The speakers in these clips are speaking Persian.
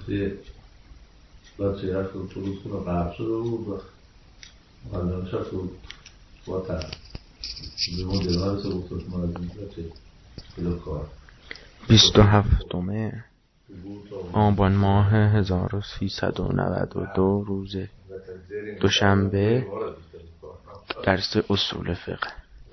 گفته بچه هست و فرود کنه قرب شده بود و مقدمش هست و با تر به مدلان سه گفتش ما از این بچه کلو کار 27 آبان ماه 1392 روز دوشنبه درس اصول فقه.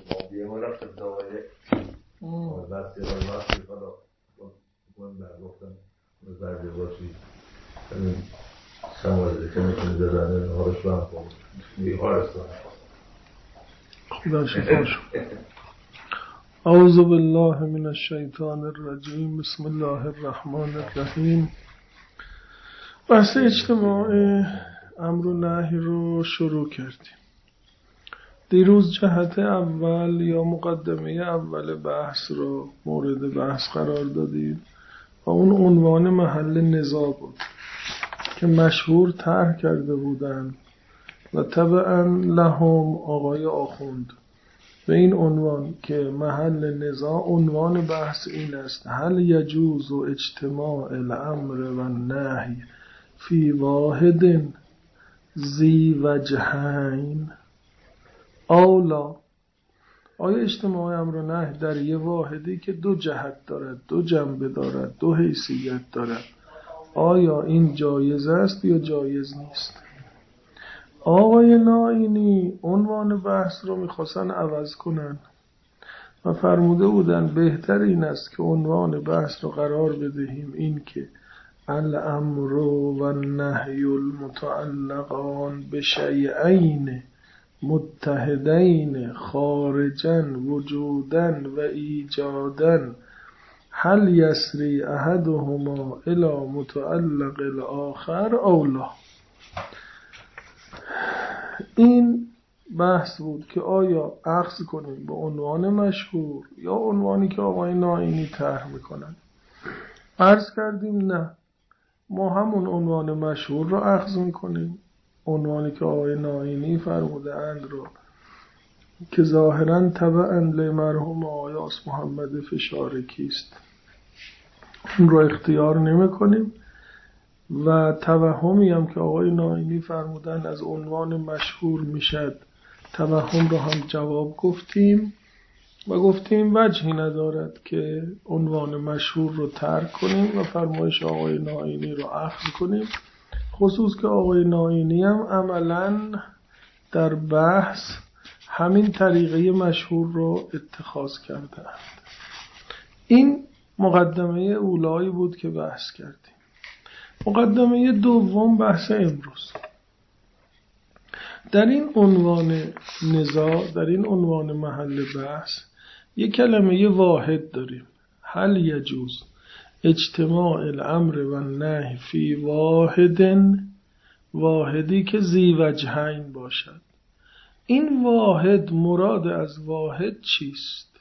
خدا شفا شد. اعوذ بالله من الشیطان الرجیم. بسم الله الرحمن الرحیم. بحث اجتماع امر و نهی رو شروع کردیم. دیروز جهت اول یا مقدمه اول بحث رو مورد بحث قرار دادیم و اون عنوان محل نزاع بود که مشهور طرح کرده بودند و تبعا لهم آقای آخوند به این عنوان که محل نزاع عنوان بحث این است: هل یجوز اجتماع الامر و النهی فی واحد ذی وجهین اولا؟ آیا اجتماع امر و نهی در یه واحدی که دو جهت دارد، دو جنبه دارد، دو حیثیت دارد، آیا این جایز است یا جایز نیست؟ آقای نائینی عنوان بحث رو میخواستن عوض کنن و فرموده بودن بهتر این است که عنوان بحث رو قرار بدهیم این که الامر و النهی المتعلقان بشیئین متحدین خارجا وجودا و ایجادا هل یسری احدهما الی متعلق الاخر او لا. این بحث بود که آیا اخذ کنیم به عنوان مشهور یا عنوانی که آقای نائینی طرح میکنن. عرض کردیم نه، ما همون عنوان مشهور رو اخذ میکنیم، عنوانی که آقای نائینی فرموده اند رو که ظاهرا تبعا لمرحوم آیاس محمد فشارکی است اون رو اختیار نمی کنیم و توهمی هم که آقای نائینی فرمودن از عنوان مشهور میشد توهم رو هم جواب گفتیم و گفتیم وجهی ندارد که عنوان مشهور رو ترک کنیم و فرمایش آقای نائینی رو اخذ کنیم، خصوص که آقای نائینی هم عملاً در بحث همین طریقه مشهور رو اتخاذ کردند. این مقدمه اولایی بود که بحث کردیم. مقدمه دوم بحث امروز. در این عنوان نزاع، در این عنوان محل بحث یک کلمه واحد داریم: هل یجوز اجتماع الامر و النهی فی واحدی که ذی وجهین باشد. این واحد، مراد از واحد چیست؟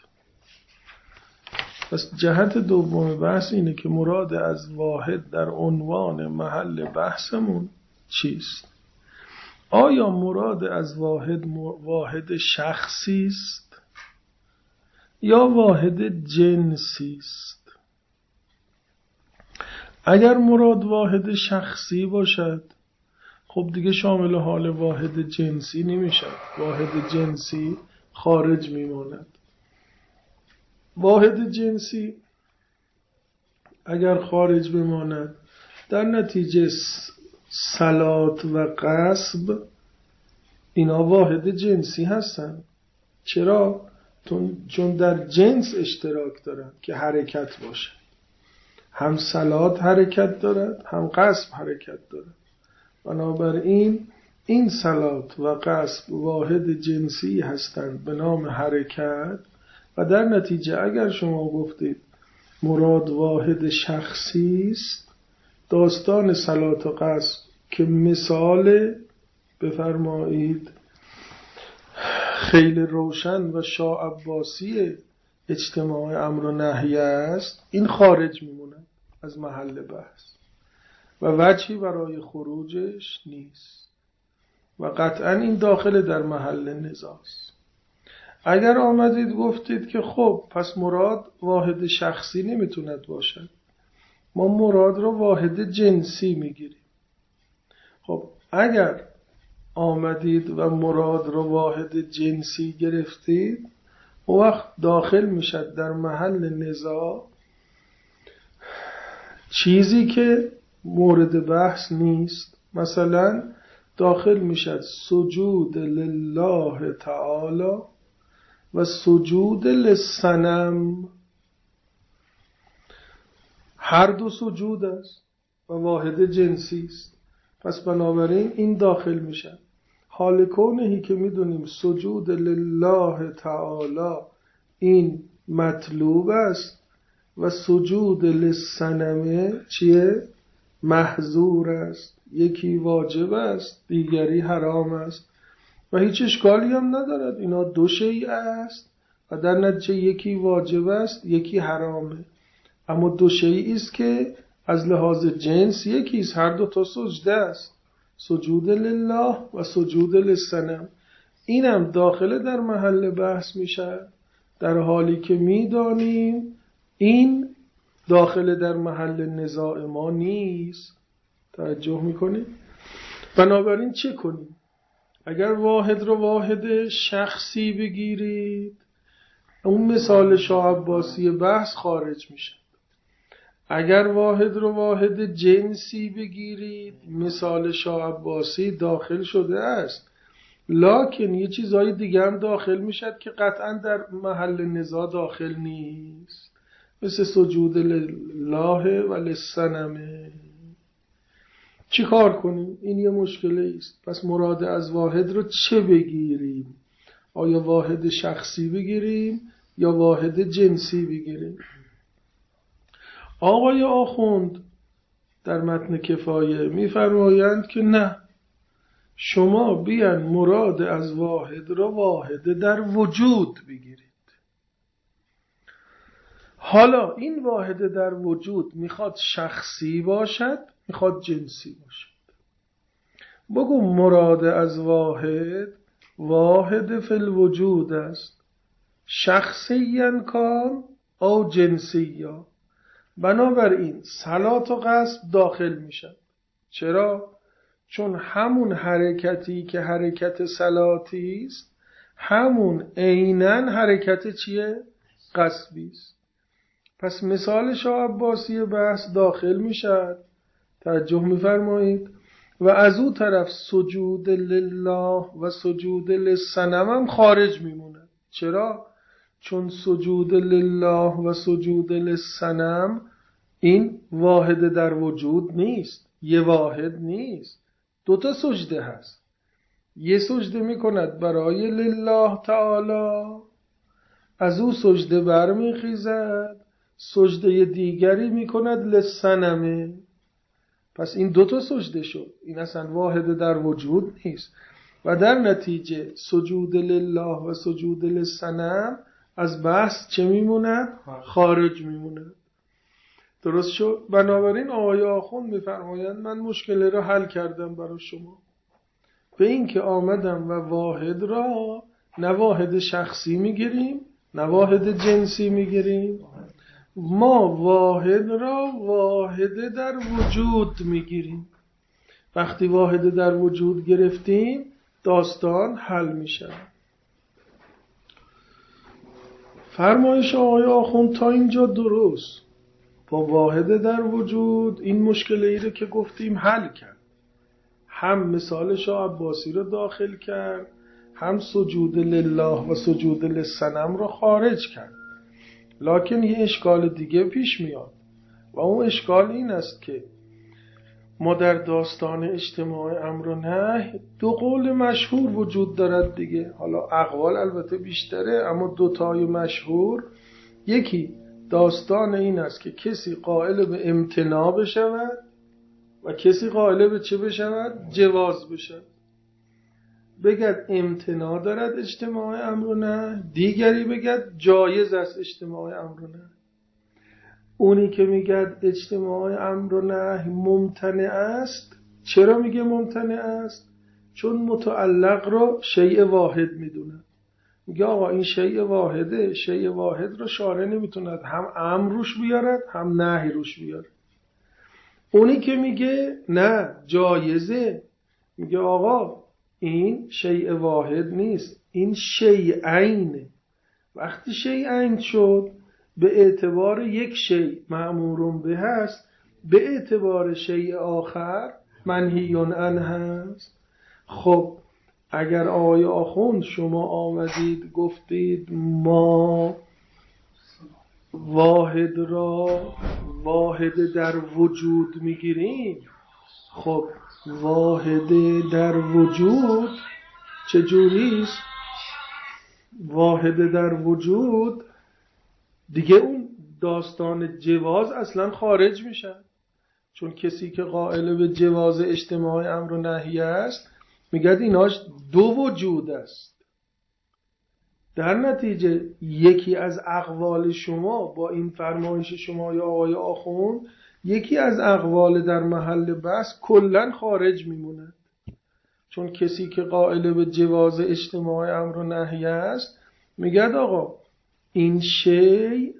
پس جهت دوم بحث اینه که مراد از واحد در عنوان محل بحثمون چیست؟ آیا مراد از واحد شخصی است یا واحد جنسی است؟ اگر مراد واحد شخصی باشد خب دیگه شامل حال واحد جنسی نمیشد، واحد جنسی خارج میماند. واحد جنسی اگر خارج بماند در نتیجه صلات و غصب اینا واحد جنسی هستن. چرا؟ چون در جنس اشتراک دارن که حرکت باشه. هم صلات حرکت دارد هم غصب حرکت دارد. بنابراین این صلات و غصب واحد جنسی هستند به نام حرکت و در نتیجه اگر شما گفتید مراد واحد شخصی است، داستان صلات و غصب که مثال بفرمایید خیلی روشن و شاه عباسی اجتماع امر و نهی است، این خارج میمونه از محل بحث و وجهی برای خروجش نیست و قطعا این داخل در محل نزاع است. اگر آمدید گفتید که خب پس مراد واحد شخصی نمیتوند باشد، ما مراد رو واحد جنسی میگیریم. خب اگر آمدید و مراد رو واحد جنسی گرفتید، اون وقت داخل میشد در محل نزاع چیزی که مورد بحث نیست. مثلا داخل میشد سجود لله تعالی و سجود للصنم، هر دو سجود است و واحد جنسی است. پس بنابراین این داخل میشن. حال کونهی که میدونیم سجود لله تعالی این مطلوب است و سجود للصنم چیه؟ محظور است. یکی واجب است، دیگری حرام است و هیچ اشکالی هم ندارد. اینا دو شیء است و در نتیجه یکی واجب است، یکی حرامه، اما دو شیئی است که از لحاظ جنس یکی است. هر دو تا سجده است، سجود لله و سجود للصنم. اینم داخل در محل بحث میشه، در حالی که میدانیم این داخل در محل نزاع ما نیست. توجه میکنید؟ بنابراین چه کنیم؟ اگر واحد رو واحد شخصی بگیرید، اون مثال شاه عباسی بحث خارج میشه. اگر واحد رو واحد جنسی بگیرید، مثال شاه عباسی داخل شده است، لکن یه چیزهای دیگه هم داخل میشد که قطعا در محل نزاع داخل نیست، مثل سجود لله و للصنم. چی کار کنیم؟ این یه مشکله است. پس مراد از واحد رو چه بگیریم؟ آیا واحد شخصی بگیریم یا واحد جنسی بگیریم؟ آقای آخوند در متن کفایه میفرمایند که نه، شما بیان مراد از واحد رو واحد در وجود بگیرید. حالا این واحد در وجود میخواد شخصی باشد، میخواد جنسی باشد. بگو مراد از واحد واحد فی الوجود است، شخصیاً کان او جنسیًا. بنابراین صلات و قصد داخل میشن. چرا؟ چون همون حرکتی که حرکت صلاتی است، همون عیناً حرکت چیه؟ قصبی است. پس مثال شاه عباسی بحث داخل میشد. توجه میفرمایید؟ و از او طرف سجود لله و سجود للصنم هم خارج میمونه. چرا؟ چون سجود لله و سجود للصنم این واحد در وجود نیست، یه واحد نیست، دوتا سجده هست. یه سجده میکند برای لله تعالی، از او سجده برمیخیزد، سجده دیگری میکند للصنم. پس این دوتا سجده شد، این اصلا واحد در وجود نیست و در نتیجه سجود لله و سجود للصنم از بحث چه میموند؟ خارج میموند. درست شد؟ بنابراین آقای آخوند میفرمایند من مشکل را حل کردم برای شما، به این که آمدم و واحد را نه واحد شخصی میگیریم نه واحد جنسی میگیریم، ما واحد را واحد در وجود میگیریم. وقتی واحد در وجود گرفتیم داستان حل میشه. فرمایش آقای آخوند تا اینجا درست. با واحد در وجود این مشکل ای رو که گفتیم حل کرد. هم مثال شاه عباسی رو داخل کرد، هم سجود لله و سجود للصنم رو خارج کرد. لکن یه اشکال دیگه پیش میاد و اون اشکال این است که ما در داستان اجتماع امر و نهی دو قول مشهور وجود دارد دیگه. حالا اقوال البته بیشتره، اما دوتای مشهور، یکی داستان این است که کسی قائل به امتناع بشود و کسی قائل به چه بشود؟ جواز بشود. بگد امتناع دارد اجتماع امر و نهی، دیگری بگد جایز است اجتماع امر و نهی. اونی که میگد اجتماع امر و نهی ممتنع است، چرا میگه ممتنع است؟ چون متعلق رو شیء واحد میدونه. میگه آقا این شیء واحده، شیء واحد رو شارع نمیتوند هم امر روش بیارد هم نهی روش بیارد. اونی که میگه نه جایزه، میگه آقا این شیء واحد نیست، این شیئینه. وقتی شیئین شد به اعتبار یک شیء مأمور به هست، به اعتبار شیء آخر منهی عنه هست. خب اگر آقای آخوند شما آمدید گفتید ما واحد را واحد در وجود میگیریم، خب واحد در وجود چجوریست؟ واحد در وجود دیگه اون داستان جواز اصلا خارج میشه، چون کسی که قائل به جواز اجتماع امر و نهی است میگه ایناش دو وجود است. در نتیجه یکی از اقوال شما با این فرمایش شما یا آقای آخوند، یکی از اقوال در محل بحث کلن خارج میمونه، چون کسی که قائل به جواز اجتماع امر و نهی است میگه آقا این شیء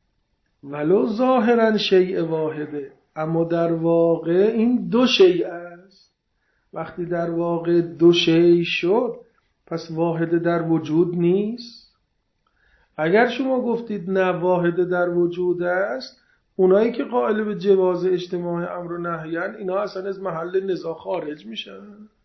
ولو ظاهرا شیء واحده، اما در واقع این دو شیء است. وقتی در واقع دو شیء شد پس واحد در وجود نیست. اگر شما گفتید نه واحد در وجود است، اونایی که قائل به جواز اجتماع امر و نهیان اینا اصلا از محل نزاع خارج میشن.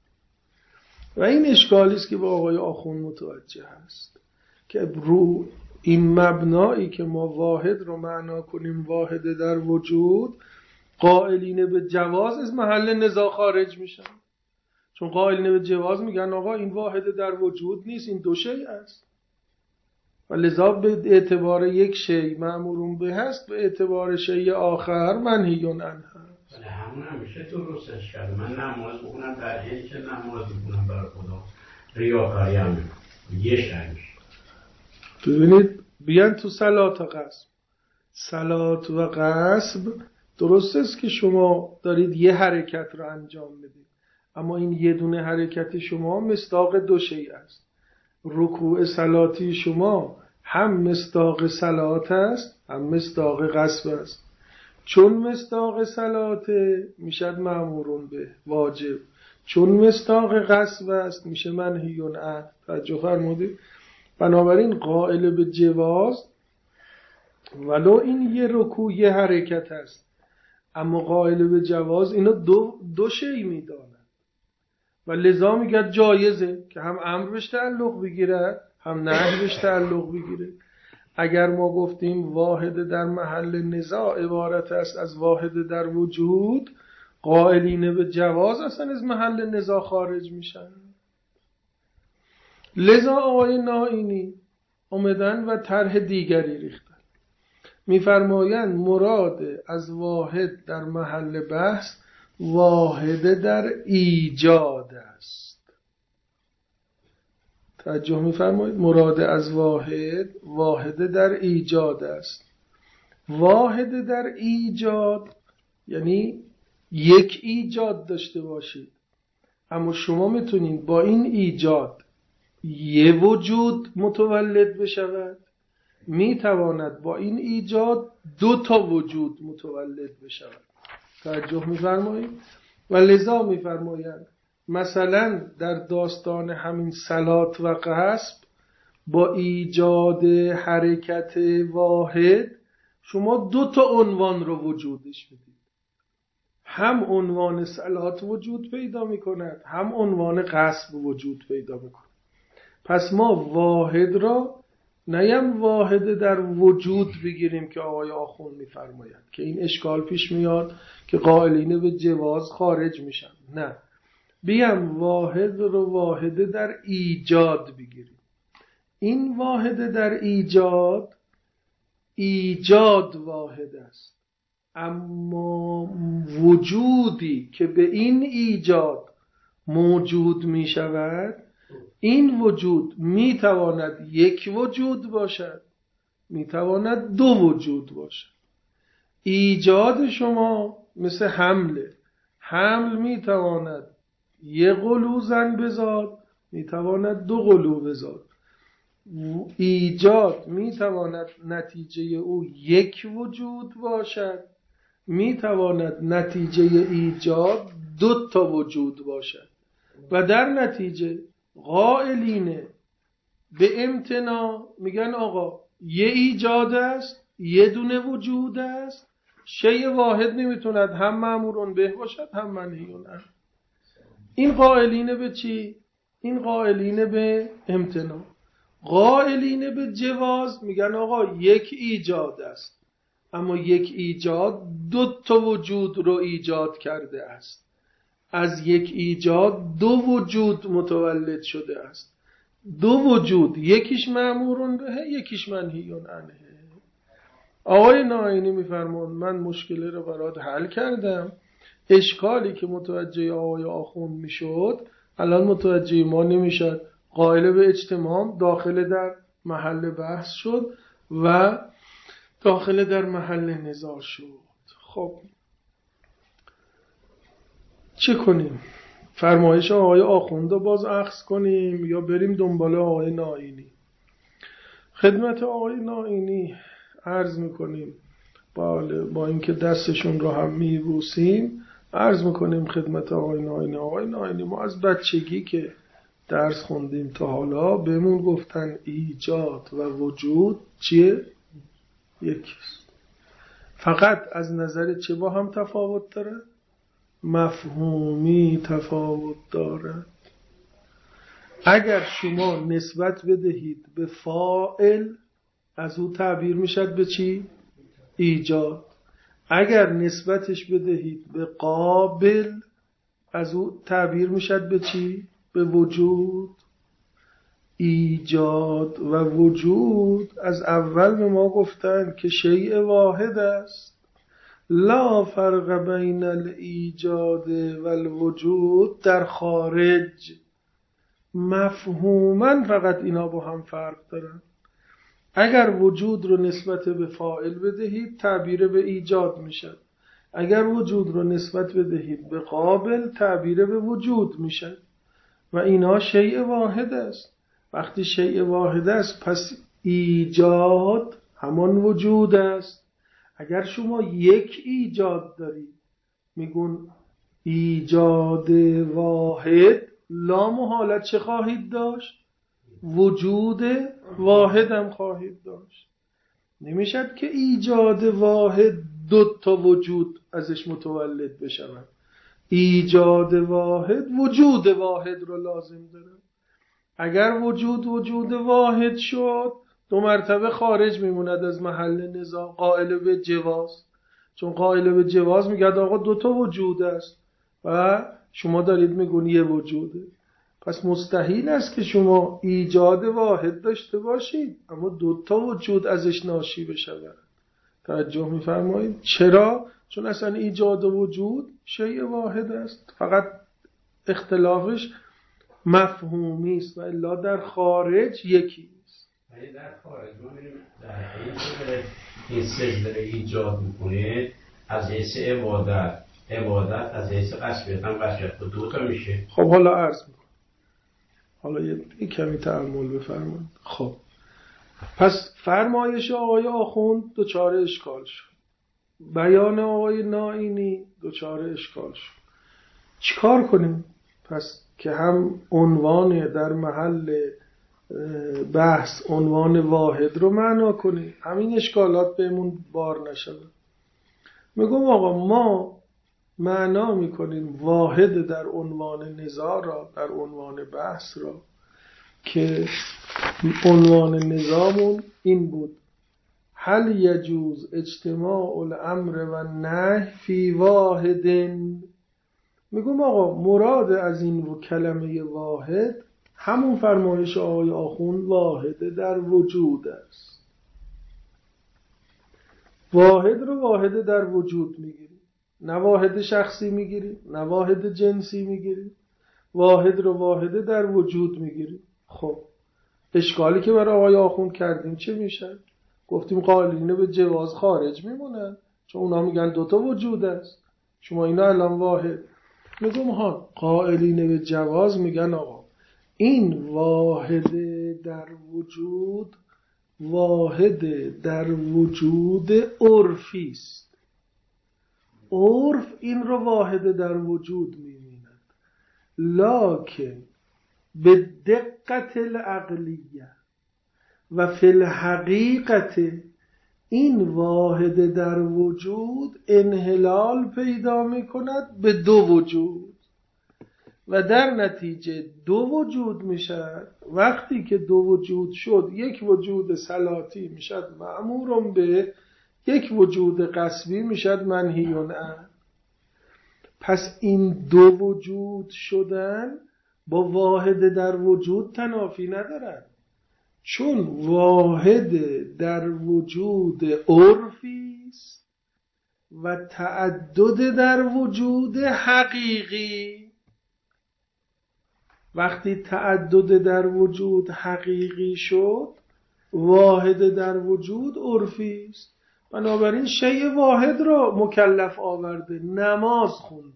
و این اشکالی است که با آقای آخوند متوجه هست که رو این مبنایی که ما واحد رو معنا کنیم واحد در وجود، قائلین به جواز از محل نزاع خارج میشن، چون قائلین به جواز میگن آقا این واحد در وجود نیست، این دو شیء است و لذا به اعتبار یک شیء مأمور به هست، به اعتبار شیء آخر منهی عنه هست. ولی همون همیشه درستش کرده. من نماز بخونم در حالی که نماز بخونم برای خدا ریاکاری هم یه شهرش. ببینید بیان تو صلات و قصب، صلات و قصب درست است که شما دارید یه حرکت رو انجام بدید، اما این یه دونه حرکت شما مصداق دو شیء است. رکوع صلاتی شما هم مصداق صلات است هم مصداق قصب است. چون مصداق صلات میشد مأمور به واجب، چون مصداق قصب است میشه منهی عنه. توجه فرمودید؟ بنابراین قائل به جواز ولو این یه رکوع یه حرکت است، اما قائل به جواز اینا دو شیء میداند و لذا میگه جایزه که هم امر بهش تعلق بگیره هم نهی بهش تعلق بگیره. اگر ما گفتیم واحد در محل نزاع عبارت است از واحد در وجود، قائلین به جواز اصلا از محل نزاع خارج میشن. لذا آقای نائینی اومدن و طرح دیگری ریختن، میفرمایند مراد از واحد در محل بحث واحد در ایجاد است. توجه میفرمایید؟ مراد از واحد در ایجاد است. واحد در ایجاد یعنی یک ایجاد داشته باشید، اما شما میتونید با این ایجاد یه وجود متولد بشود، میتواند با این ایجاد دو تا وجود متولد بشود. توجه میفرمایید؟ و لذا میفرمایند مثلا در داستان همین صلات و قصب با ایجاد حرکت واحد شما دو تا عنوان رو وجودش بدید، هم عنوان صلات وجود پیدا میکند هم عنوان قصب وجود پیدا میکند. پس ما واحد را نیم واحد در وجود بگیریم که آقای آخوند میفرماید که این اشکال پیش میاد که قائلین به جواز خارج میشن، نه، بیم واحد رو واحد در ایجاد بگیریم. این واحد در ایجاد واحد است، اما وجودی که به این ایجاد موجود می شود، این وجود می تواند یک وجود باشد، می تواند دو وجود باشد. ایجاد شما مثل حمل می تواند یک قلو زن بزاد، می تواند دو قلو بزاد. ایجاد می تواند نتیجه او یک وجود باشد، میتواند نتیجه ایجاد 2 وجود باشد و در نتیجه قائلین به امتناع میگن آقا یه ایجاد است، یه دونه وجود است، شیء واحد نمیتوند هم مأمور به باشد هم منهی عنه. این قائلین به چی؟ این قائلین به امتناع. قائلین به جواز میگن آقا یک ایجاد است، اما یک ایجاد 2 وجود رو ایجاد کرده است. از یک ایجاد 2 وجود متولد شده است. 2 وجود، یکیش مأمور به، یکیش منهی عنه. آقای ناینی میفرمون من مشکلی رو برات حل کردم. اشکالی که متوجه آقای آخوند میشد الان متوجه ما نمیشد. قائل به اجتماع داخل در محل بحث شد و داخل در محل نزاع شد. خب چه کنیم؟ فرمایش آقای آخوند رو باز اخذ کنیم یا بریم دنبال آقای ناینی؟ خدمت آقای ناینی عرض میکنیم با اینکه دستشون رو هم میبوسیم عرض میکنیم خدمت آقای ناینی. آقای ناینی ما از بچگی که درس خوندیم تا حالا بهمون گفتن ایجاد و وجود چیه؟ یکیست. فقط از نظر چه با هم تفاوت داره؟ مفهومی تفاوت داره. اگر شما نسبت بدهید به فاعل از او تعبیر میشد به چی؟ ایجاد. اگر نسبتش بدهید به قابل از او تعبیر میشد به چی؟ به وجود. ایجاد و وجود از اول به ما گفتن که شیء واحد است. لا فرق بین الایجاد و الوجود در خارج. مفهوماً فقط اینا با هم فرق دارن. اگر وجود رو نسبت به فاعل بدهید تعبیر به ایجاد میشد. اگر وجود رو نسبت بدهید به قابل تعبیر به وجود میشد و اینا شیء واحد است. وقتی شیء واحد است پس ایجاد همان وجود است. اگر شما یک ایجاد دارید میگون ایجاد واحد لا محالة چه خواهید داشت؟ وجود واحد هم خواهید داشت. نمیشد که ایجاد واحد 2 وجود ازش متولد بشود. ایجاد واحد وجود واحد رو لازم داره. اگر وجود واحد شد 2 مرتبه خارج میموند از محل نزاع. قائل به جواز، چون قائل به جواز میگه آقا 2 وجود است و شما دارید میگون یه وجوده. پس مستحیل است که شما ایجاد واحد داشته باشید اما 2 وجود ازش ناشی بشود. توجه میفرمایید؟ چرا؟ چون اصلا ایجاد وجود شیء واحد است، فقط اختلافش مفهومی است و الا در خارج یکی است. در خارج ما میریم در این سجده ایجاد میکنه از حیث عبادت از حیث قشبیت هم قشبیت 2 میشه. خب حالا عرض میکنم، حالا یه کمی تأمل بفرمایید. خب پس فرمایش آقای آخوند دچار اشکال شد، بیان آقای ناینی دچار اشکال شد. چیکار کنیم؟ پس که هم عنوان در محل بحث عنوان واحد رو معنا کنیم همین اشکالات بهمون بار نشود. میگم آقا ما معنا میکنیم واحد در عنوان نزاع را، در عنوان بحث را، که عنوان نظامون این بود: هل یجوز اجتماع الامر و نهی فی واحد. میگم آقا مراد از این کلمه واحد همون فرمایش آقای آخوند واحد در وجود است. واحد رو واحد در وجود میگیری، نه واحد شخصی میگیری نه واحد جنسی میگیری، واحد رو واحد در وجود میگیری. خب اشکالی که برای آقای آخوند کردیم چه میشه؟ گفتیم قائلین به جواز خارج میمونن چون اونا میگن 2 وجود است، شما اینا الان واحد. میگم ها قائلین به جواز میگن آقا این واحد در وجود واحد در وجود عرفی است. عرف این رو واحد در وجود می‌بیند، لکن به دقت العقلیه و فی الحقیقت این واحد در وجود انحلال پیدا می‌کند به دو وجود و در نتیجه دو وجود میشد. وقتی که دو وجود شد، یک وجود صلاتی میشد مأمور به، یک وجود قصبی میشد منهی عنه. پس این دو وجود شدن با واحد در وجود تنافی ندارد، چون واحد در وجود عرفی است و تعدد در وجود حقیقی. وقتی تعدد در وجود حقیقی شد، واحد در وجود عرفی است. بنابراین شیء واحد را مکلف آورده، نماز خوند،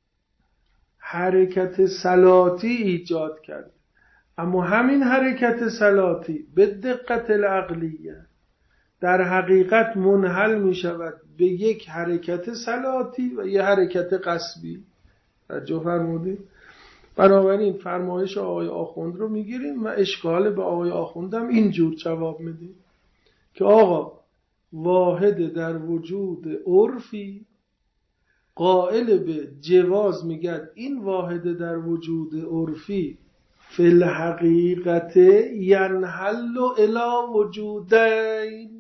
حرکت صلاتی ایجاد کرد، اما همین حرکت صلاتی به دقت العقلیه در حقیقت منحل می شود به یک حرکت صلاتی و یک حرکت قصبی. توجه فرمودید؟ بنابراین فرمایش آقای آخوند رو میگیریم و اشکال به آقای آخوندم اینجور جواب میدیم که آقا واحد در وجود عرفی قائل به جواز میگد این واحد در وجود عرفی فی الحقیقت ینحل الی وجودین.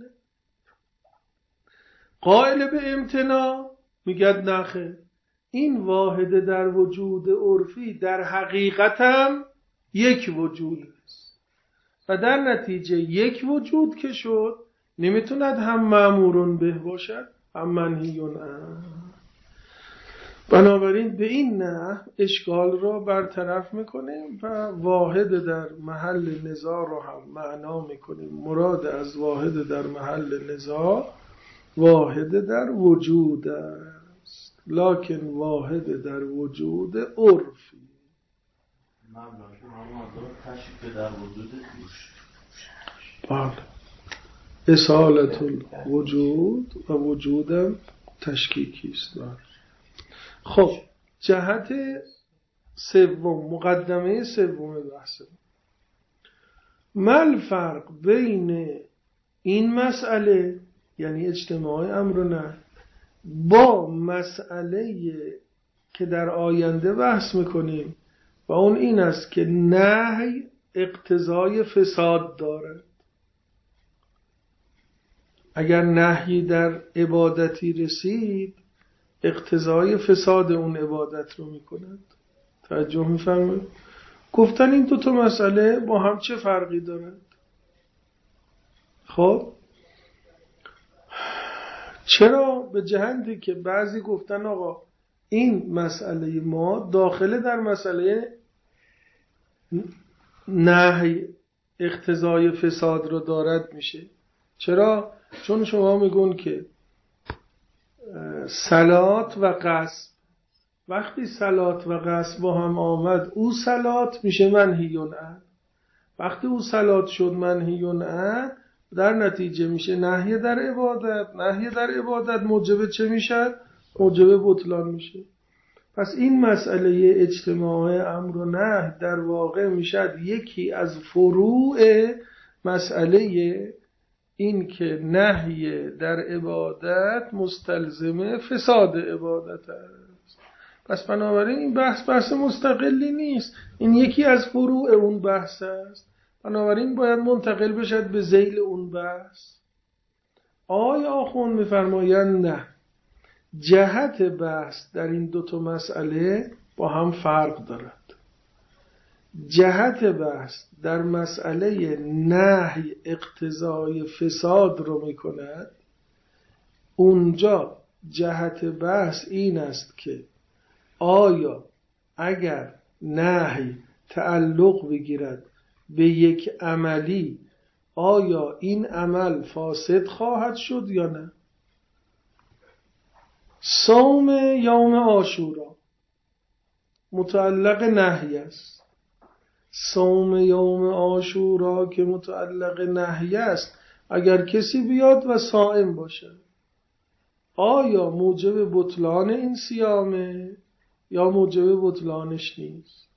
قائل به امتناع میگد نخه، این واحد در وجود عرفی در حقیقت هم یک وجود است و در نتیجه یک وجود که شد نمیتوند هم مأمورون به باشد هم منهیون عنه. بنابراین به این نحو اشکال را برطرف میکنیم و واحد در محل نزاع را هم معنا میکنیم. مراد از واحد در محل نزاع واحد در وجود است، لکن واحد در وجود عرفی. تشریف در وجود بله، اصالت الوجود و وجودم تشکیکی است. خب جهت سوم، مقدمه سوم بحث، ما الفرق بین این مسئله یعنی اجتماع امر و نهی با مسئله که در آینده بحث میکنیم و اون این است که نهی اقتضای فساد دارد. اگر نهی در عبادتی رسید اقتضای فساد اون عبادت رو میکند. توجه میفرمایید؟ گفتن این دو تا مسئله با هم چه فرقی دارند؟ خب چرا؟ به جهتی که بعضی گفتن آقا این مسئله ما داخل در مسئله نهی اقتضای فساد رو دارد میشه. چرا؟ چون شما میگون که صلات و قصد، وقتی صلات و قصد با هم آمد او صلات میشه منهیون عنه، وقتی او صلات شد منهیون عنه در نتیجه میشه نهی در عبادت. نهی در عبادت موجب چه میشه؟ موجب بطلان میشه. پس این مسئله اجتماع امر و نهی در واقع میشد یکی از فروع مسئله این که نهی در عبادت مستلزم فساد عبادت است. پس بنابراین این بحث مستقلی نیست، این یکی از فروع اون بحث است، بنابراین باید منتقل بشد به ذیل اون بحث. آقای آخوند میفرمایند نه، جهت بحث در این دوتا مسئله با هم فرق دارد. جهت بحث در مسئله نهی اقتضای فساد رو میکند، اونجا جهت بحث این است که آیا اگر نهی تعلق بگیرد به یک عملی آیا این عمل فاسد خواهد شد یا نه. صوم یوم عاشورا متعلق نهی است. صوم یوم عاشورا که متعلق نهی است، اگر کسی بیاد و صائم باشد آیا موجب بطلان این صیامه یا موجب بطلانش نیست؟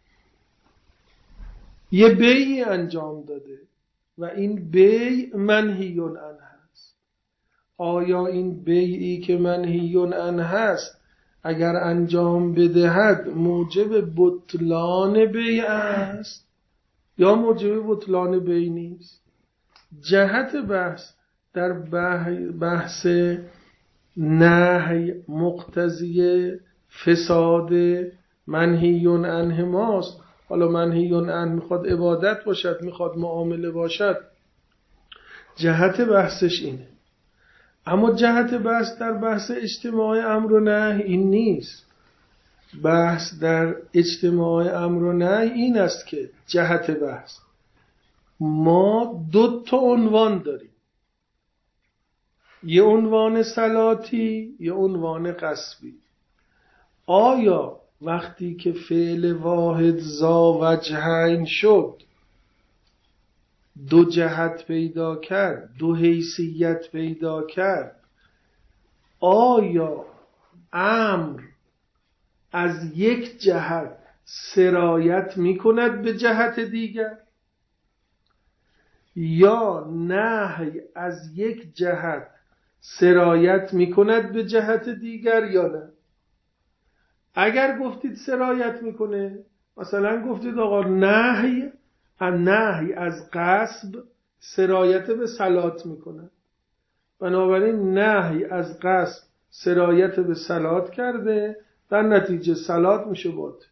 یه بیعی انجام داده و این بیع منهی عنه هست. آیا این بیعی که منهی عنه هست اگر انجام بدهد موجب بطلان بیع است یا موجب بطلان بیع نیست؟ جهت بحث در بحث نهی مقتضی فساد منهی عنه ماست. حالا منهی عنه میخواد عبادت باشد، میخواد معامله باشد، جهت بحثش اینه. اما جهت بحث در بحث اجتماع امر و نهی این نیست. بحث در اجتماع امر و نهی این است که جهت بحث ما 2 عنوان داریم، یه عنوان صلاتی، یه عنوان قصبی. آیا وقتی که فعل واحد ذا وجهین شد 2 جهت پیدا کرد، 2 حیثیت پیدا کرد، آیا امر از یک جهت سرایت می کند به جهت دیگر یا نهی از یک جهت سرایت می کند به جهت دیگر یا نه؟ اگر گفتید سرایت میکنه، مثلا گفتید آقا نهی از غصب سرایت به صلات میکنه، بنابراین نهی از غصب سرایت به صلات کرده، در نتیجه صلات میشه باطل.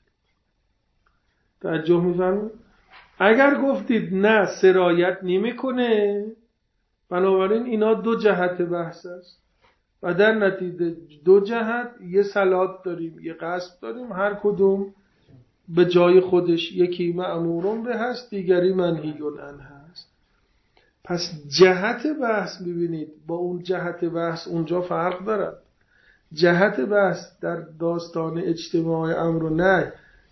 توجه میفرمایید؟ اگر گفتید نه سرایت نمیکنه، بنابراین اینا 2 جهت بحث است و در نتیجه 2 جهت، یه صلات داریم یه قصب داریم، هر کدوم به جای خودش، یکی مأمورون به هست دیگری منهی عنه هست. پس جهت بحث ببینید با اون جهت بحث اونجا فرق دارد. جهت بحث در داستان اجتماع امر و نهی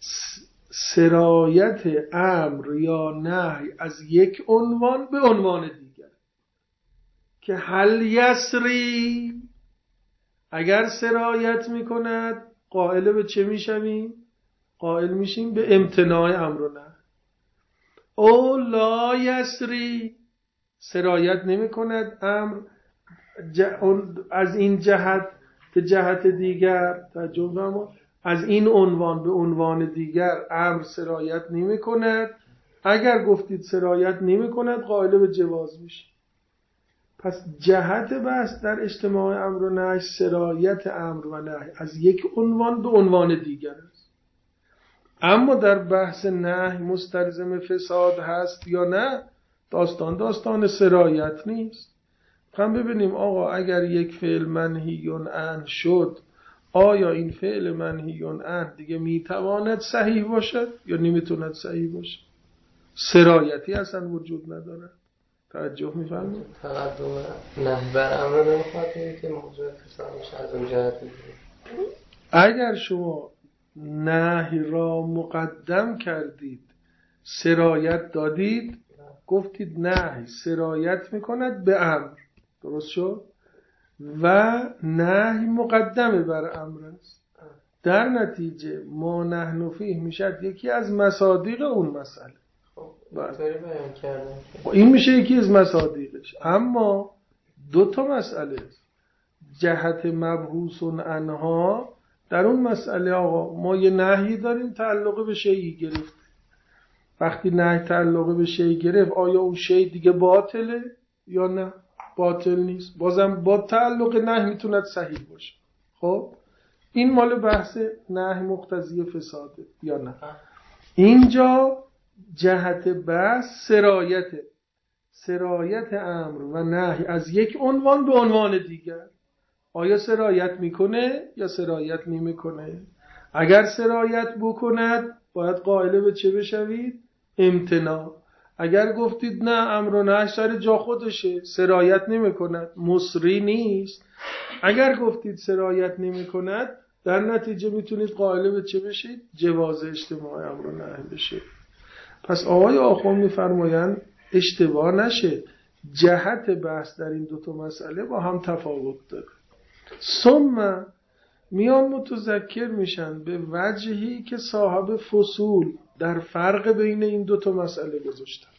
سرایت امر یا نهی از یک عنوان به عنوان دیگر که هل یسری اگر سرایت میکند قائل به چه میشویم؟ قائل میشیم به امتناع امر و نهی. او لا یسری سرایت نمیکند امر از این جهت به جهت دیگر، توجه فرمایید، از این عنوان به عنوان دیگر امر سرایت نمیکند. اگر گفتید سرایت نمیکند قائل به جواز میشه. پس جهت بحث در اجتماع امر و نهی سرایت امر و نهی از یک عنوان به عنوان دیگر است. اما در بحث نهی مستلزم فساد هست یا نه، داستان سرایت نیست. هم ببینیم آقا اگر یک فعل منهی عنه شد، آیا این فعل منهی عنه دیگه میتواند صحیح باشد یا نمیتواند صحیح باشد؟ سرایتی اصلا وجود نداره. توجه می‌فرمایید؟ تقدم نهی بر امر نمیخواد که موضوع فساد میشه از اون جهت میگیریم. اگر شما نهی را مقدم کردید، سرایت دادید، گفتید نهی سرایت میکند به امر، درست شد؟ و نهی مقدمه بر امر است. در نتیجه ما نحن فیه میشد یکی از مصادیق اون مسئله. این میشه یکی از مصادیقش. اما 2 مسئله است. جهت مبحوث عنها در اون مسئله آقا ما یه نهی داریم تعلق به شیئی گرفت. وقتی نهی تعلق به شیئی گرفت آیا اون شیء دیگه باطله یا نه؟ باطل نیست. بازم با تعلق نهی میتوند صحیح باشه. خب این مال بحث نهی مقتضی فساده یا نه؟ اینجا جهت بحث سرایت امر و نهی از یک عنوان به عنوان دیگر. آیا سرایت میکنه یا سرایت نمیکنه؟ اگر سرایت بکند باید قائل به چه بشوید؟ امتناع. اگر گفتید نه امر و نهی سر جا خودشه، سرایت نمیکند، مصری نیست، اگر گفتید سرایت نمیکند در نتیجه میتونید قائل به چه بشید؟ جواز اجتماع امر و نهی بشه. پس آقای آخوند میفرمایند اشتباه نشه، جهت بحث در این 2 مسئله با هم تفاوت داره. ثم میان متذکر میشن به وجهی که صاحب فصول در فرق بین این دوتا مسئله گذاشتن.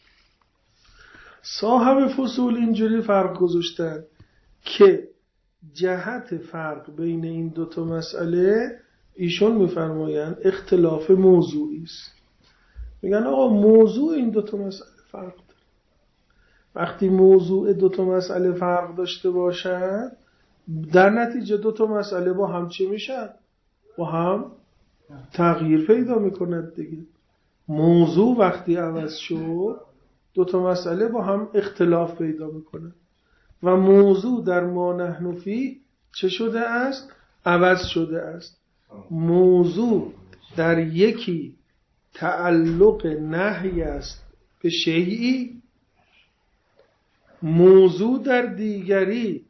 صاحب فصول اینجوری فرق گذاشتن که جهت فرق بین این دوتا مسئله ایشون میفرمایند اختلاف موضوعی است. میگن آقا موضوع این دوتا مسئله فرق داره. وقتی موضوع دوتا مسئله فرق داشته باشن در نتیجه دوتا مسئله با هم چی میشن؟ با هم تغییر پیدا میکند دیگه. موضوع وقتی عوض شد دوتا مسئله با هم اختلاف پیدا میکنن و موضوع در ما نحن فیه چه شده است؟ عوض شده است. موضوع در یکی تعلق نهی است به شیئی، موضوع در دیگری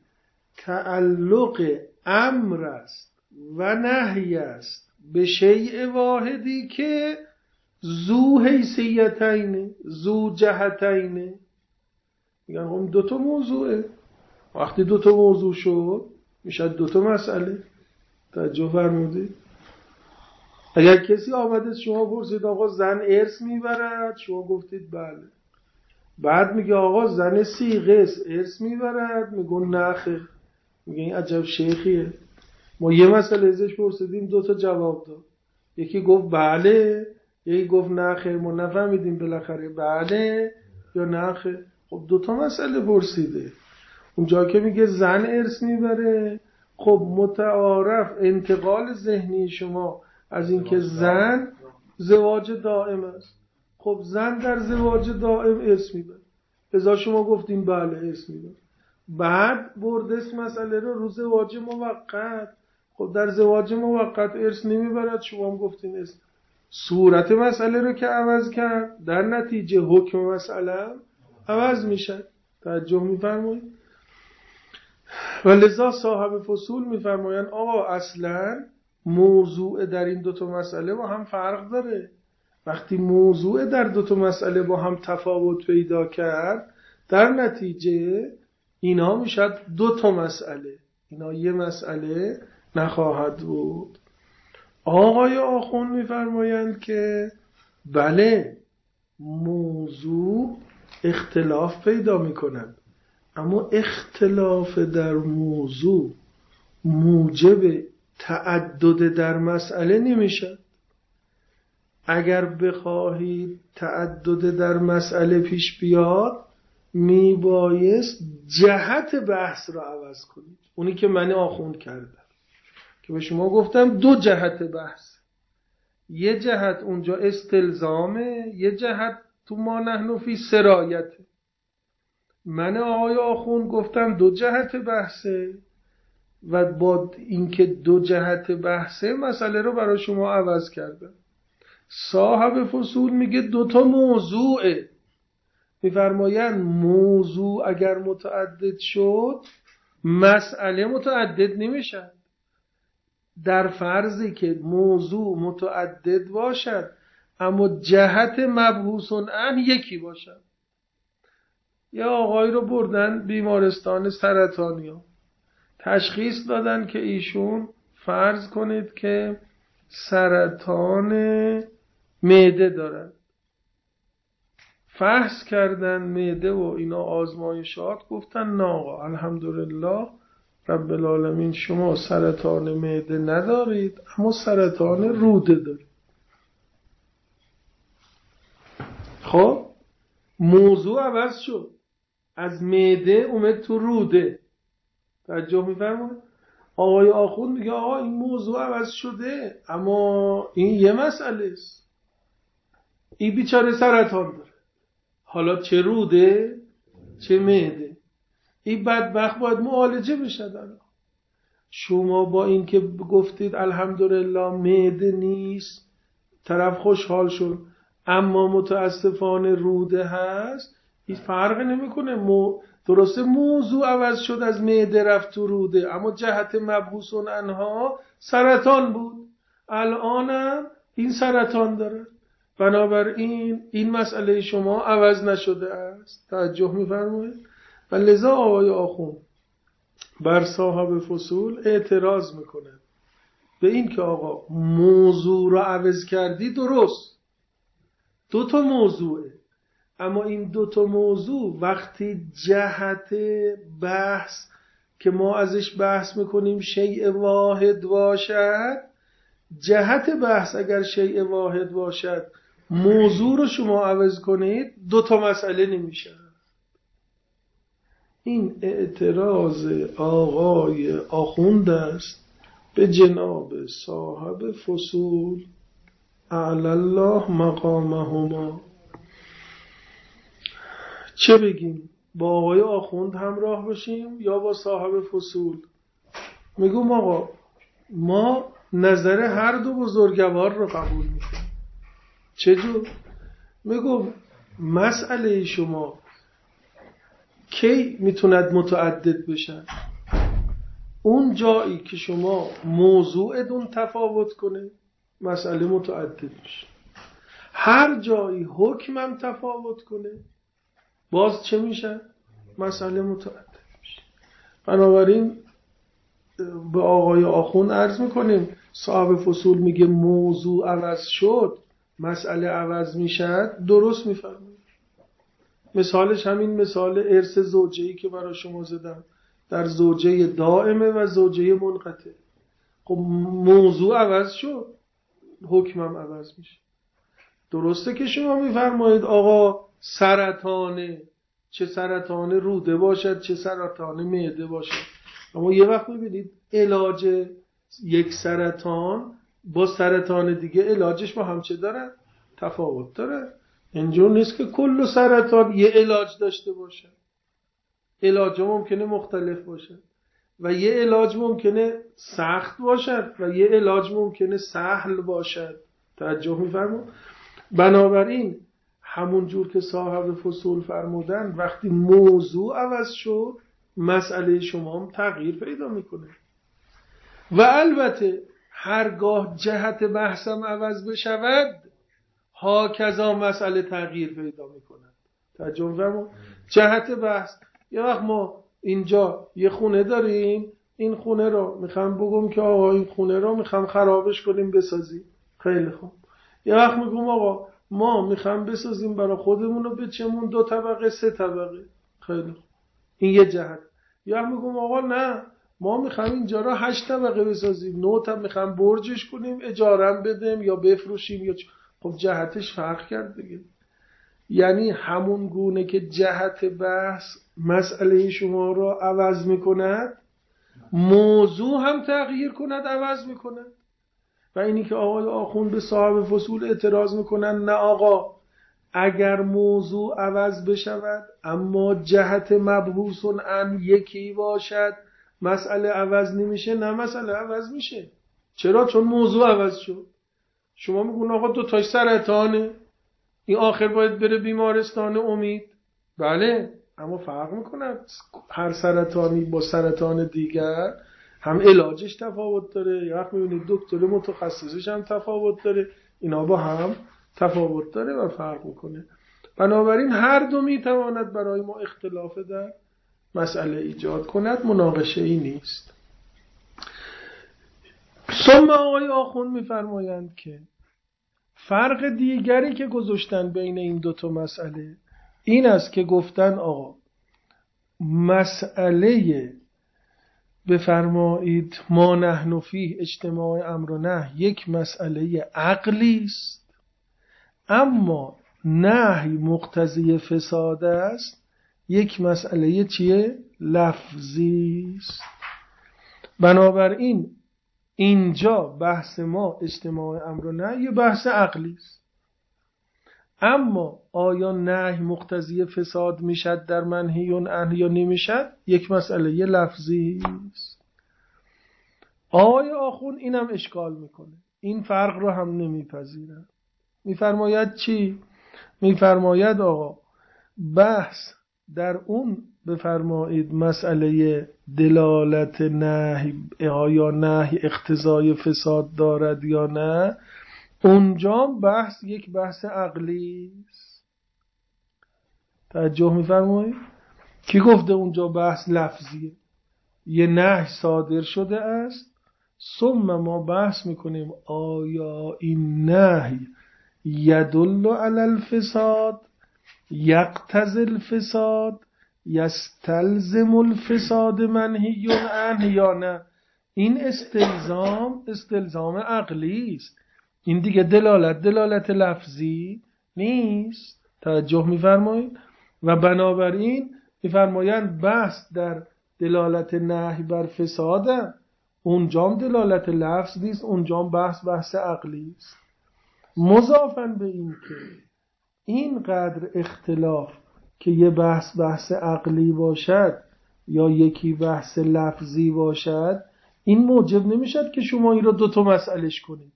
تعلق امر است و نهی است به شیء واحدی که ذو حیثیتین ذو جهتین. میگن هم دوتا موضوعه. وقتی دوتا موضوع شد میشه دوتا مسئله. توجه فرمودید؟ اگر کسی آمده شما پرسید آقا زن ارث میبرد، شما گفتید بله. بعد میگه آقا زن صیغه ارث میبرد، میگن نه خیر. میگه این عجب شیخیه. ما یه مسئله ازش پرسیدیم دوتا جواب داد. یکی گفت بله، یکی گفت نه خیر. ما نفهمیدیم بالاخره بله یا نه خیر. خب دوتا مسئله پرسیده. اونجا که میگه زن ارث میبره، خب متعارف انتقال ذهنی شما از اینکه زن زواج دائم است. خب زن در زواج دائم ارث میبره. لذا شما گفتیم بله ارث میبره. بعد بردست مسئله رو زواج موقت. خب در زواج موقت ارث نمیبرد، شما هم گفتین ارث. صورت مسئله رو که عوض کرد در نتیجه حکم مسئله عوض میشه. توجه میفرمایید؟ و لذا صاحب فصول میفرمایند آقا اصلا موضوع در این دوتا مسئله با هم فرق داره. وقتی موضوع در دوتا مسئله با هم تفاوت پیدا کرد در نتیجه اینا میشد دوتا مسئله، اینا یه مسئله نخواهد بود. آقای آخوند میفرمایند که بله موضوع اختلاف پیدا میکنند، اما اختلاف در موضوع موجب تعدد در مسئله نمیشه. اگر بخواهید تعدد در مسئله پیش بیاد میبایست جهت بحث را عوض کنید. اونی که من آخوند کردم که به شما گفتم دو جهت بحث، یه جهت اونجا استلزامه، یه جهت تو ما نحن فی سرایته. من آقای آخوند گفتم دو جهت بحثه و با اینکه دو جهت بحثه مسئله رو برای شما عوض کردم. صاحب فصول میگه دوتا موضوعه. میفرمایند موضوع اگر متعدد شد مسئله متعدد نمیشد. در فرضی که موضوع متعدد باشد اما جهت مبحوث عنه یکی باشد. یا آقای رو بردن بیمارستان سرطانیا، تشخیص دادن که ایشون فرض کنید که سرطان معده دارن. فحص کردن معده و اینا آزمایشات، گفتن نه آقا الحمدلله رب العالمین شما سرطان معده ندارید اما سرطان روده دارید. خب موضوع عوض شد، از معده اومد تو روده. توجه می‌فرمایید؟ آقای آخوند میگه آقا این موضوع عوض شده اما این یه مسئله است. این بیچاره سرطان داره، حالا چه روده چه معده، این بدبخت باید معالجه بشه. شما با این که گفتید الحمدلله معده نیست طرف خوشحال شد اما متاسفانه روده هست، این فرق نمیکنه. درسته موضوع عوض شد، از معده رفت تو روده اما جهت مبحوث عنها سرطان بود. الانم این سرطان داره، بنابراین این مسئله شما عوض نشده است. توجه می‌فرمایید؟ و لذا آقای آخوند بر صاحب فصول اعتراض میکنه به این که آقا موضوع رو عوض کردی، درست 2 موضوعه، اما این 2 موضوع وقتی جهت بحث که ما ازش بحث میکنیم شیء واحد باشد، جهت بحث اگر شیء واحد باشد موضوع رو شما عوض کنید 2 مسئله نمیشه. این اعتراض آقای آخوند است به جناب صاحب فصول اعلی الله مقامهما. چه بگیم؟ با آقای آخوند همراه باشیم یا با صاحب فصول؟ میگم آقا ما نظر هر 2 بزرگوار رو قبول میکنیم. چجور؟ میگم مسئله شما کی میتوند متعدد بشن؟ اون جایی که شما موضوعتون تفاوت کنه مسئله متعدد میشه. هر جایی حکمم تفاوت کنه باز چه میشه؟ مسئله متعدد میشه. بنابراین به آقای آخوند عرض میکنیم صاحب فصول میگه موضوع عوض شد مسئله عوض میشه، درست میفرمایید. مثالش همین مثال ارث زوجه‌ای که برای شما زدم در زوجه دائمه و زوجه منقطع. خب موضوع عوض شد حکمم عوض میشه. درسته که شما میفرمایید آقا سرطانه، چه سرطان روده باشد چه سرطان معده باشد، اما یه وقت میبینید علاج یک سرطان با سرطان دیگه علاجش با هم چه داره؟ تفاوت داره. اینجور نیست که کل سرطان یه علاج داشته باشه. علاج ممکنه مختلف باشه و یه علاج ممکنه سخت باشد و یه علاج ممکنه سهل باشد. توجه می‌فرمایید؟ بنابراین همون جور که صاحب فصول فرمودن وقتی موضوع عوض شد مسئله شما هم تغییر پیدا میکنه و البته هرگاه جهت بحثم عوض بشود هاکذا مسئله تغییر پیدا میکنه. توجه فرمایید؟ جهت بحث یه وقت ما اینجا یه خونه داریم، این خونه رو میخوام بگم که آقا این خونه رو میخوام خرابش کنیم بسازیم، خیلی خوب. یه وقت میگم آقا ما میخوام بسازیم برای خودمون رو بچمون 2 طبقه 3 طبقه، خیلی خوب، این یه جهت. یا میگم آقا نه ما میخوام اینجا رو 8 طبقه بسازیم، 9 طبقه میخوام برجش کنیم اجارم بدیم یا بفروشیم یا خب جهتش فرق کرد دیگه. یعنی همون گونه که جهت بحث مسئله شما رو عوض میکند موضوع هم تغییر کند عوض میکند. و اینی که آقای آخوند به صاحب فصول اعتراض میکنن نه آقا اگر موضوع عوض بشود اما جهت مبحوث عن یکی باشد مسئله عوض نمیشه. نه مسئله عوض میشه. چرا؟ چون موضوع عوض شد. شما میگون آقا 2 تاش سرطانه، این آخر باید بره بیمارستان امید. بله اما فرق میکنه هر سرطانی با سرطان دیگر هم علاجش تفاوت داره، یا وقت میبینید دکتر متخصصش هم تفاوت داره، اینا با هم تفاوت داره و فرق میکنه. بنابراین هر 2 میتواند برای ما اختلاف در مسئله ایجاد کند، مناقشه ای نیست. ثم آقای آخوند میفرمایند که فرق دیگری که گذاشتن بین این 2 مسئله این است که گفتن آقا مسئله بفرمایید ما نحن فیه اجتماع امر و نهی یک مسئله عقلی است، اما نهی مقتضی فساد است یک مسئله چیه؟ لفظی است. بنابراین اینجا بحث ما اجتماع امر و نهی یه بحث عقلی است، اما آیا نهی مقتضی فساد میشد در منهی عنه یا نمیشد یک مسئله یه لفظی است. آقای آخوند اینم اشکال میکنه، این فرق رو هم نمیپذیره. میفرماید چی؟ میفرماید آقا بحث در اون بفرمایید مسئله دلالت نهی یا نهی اقتضای فساد دارد یا نه، اونجا بحث یک بحث عقلی است. توجه میفرمایید؟ کی گفته اونجا بحث لفظیه؟ یه نهی صادر شده است، ثم ما بحث میکنیم آیا این نهی یدل علی الفساد، یقتضی الفساد، یستلزم الفساد منهی عنه یا نه. این استلزام عقلی است، این دیگه دلالت لفظی نیست. توجه میفرمایید؟ و بنابراین میفرمایند بحث در دلالت نهی بر فساد، اونجام دلالت لفظ نیست، اونجام بحث عقلی است. مضافاً به این که اینقدر اختلاف که یه بحث عقلی باشد یا یکی بحث لفظی باشد، این موجب نمیشد که شما این رو دوتا مسئلهش کنید.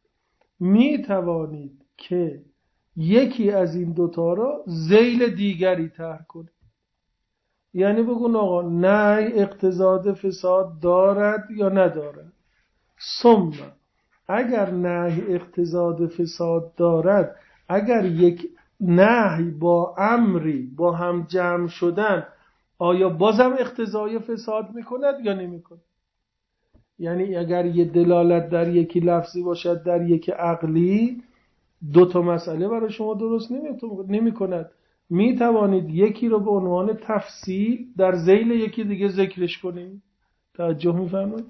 می توانید که یکی از این دوتا رو ذیل دیگری طرح کنید. یعنی بگون آقا نهی اقتضاد فساد دارد یا ندارد. ثم اگر نهی اقتضاد فساد دارد، اگر یک نهی با امری با هم جمع شدن، آیا بازم اقتضای فساد میکند یا نمیکند؟ یعنی اگر یه دلالت در یکی لفظی باشد در یکی عقلی، دو تا مسئله برای شما درست نمیکند. میتوانید یکی رو به عنوان تفصیل در ذیل یکی دیگه ذکرش کنید. توجه میفرمایید؟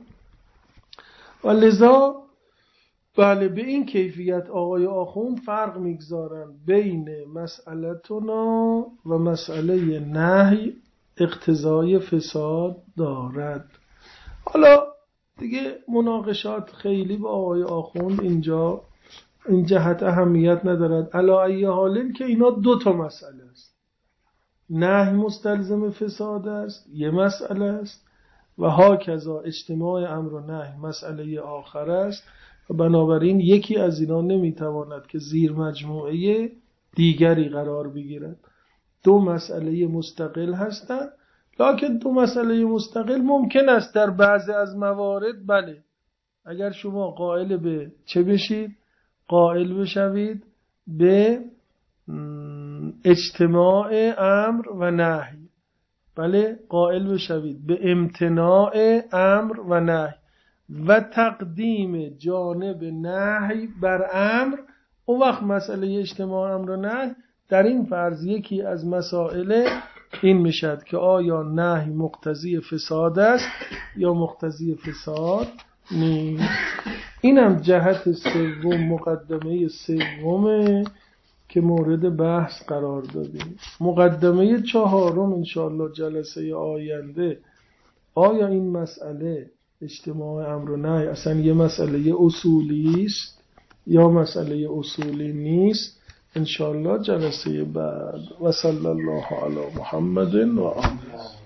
و لذا بله به این کیفیت آقای آخوند فرق میگذارن بین مسئلتنا و مسئله نهی اقتضای فساد دارد. حالا دیگه مناقشات خیلی با آقای آخوند اینجا این جهت اهمیت ندارد. علی ای حال که اینا دو تا مسئله است. نهی مستلزم فساد است، یه مسئله است، و هاکذا اجتماع امر و نهی مسئله آخر است، و بنابراین یکی از اینا نمیتواند که زیر مجموعه دیگری قرار بگیرد. دو مسئله مستقل هستند، لکن دو مسئله مستقل ممکن است در بعضی از موارد بله اگر شما قائل به چه بشید؟ قائل بشوید به اجتماع امر و نهی، بله قائل بشوید به امتناع امر و نهی و تقدیم جانب نهی بر امر، اون وقت مسئله اجتماع امر و نهی در این فرض یکی از مسائل این میشد که آیا نهی مقتضی فساد است یا مقتضی فساد نیست. اینم جهت سوم، مقدمه سومه که مورد بحث قرار دادیم. مقدمه چهارم انشاءالله جلسه آینده، آیا این مسئله اجتماع امر و نهی اصلا یه مسئله اصولی است یا مسئله اصولی نیست، انشاءالله جلسه بعد. و صلی الله علی محمد و آله.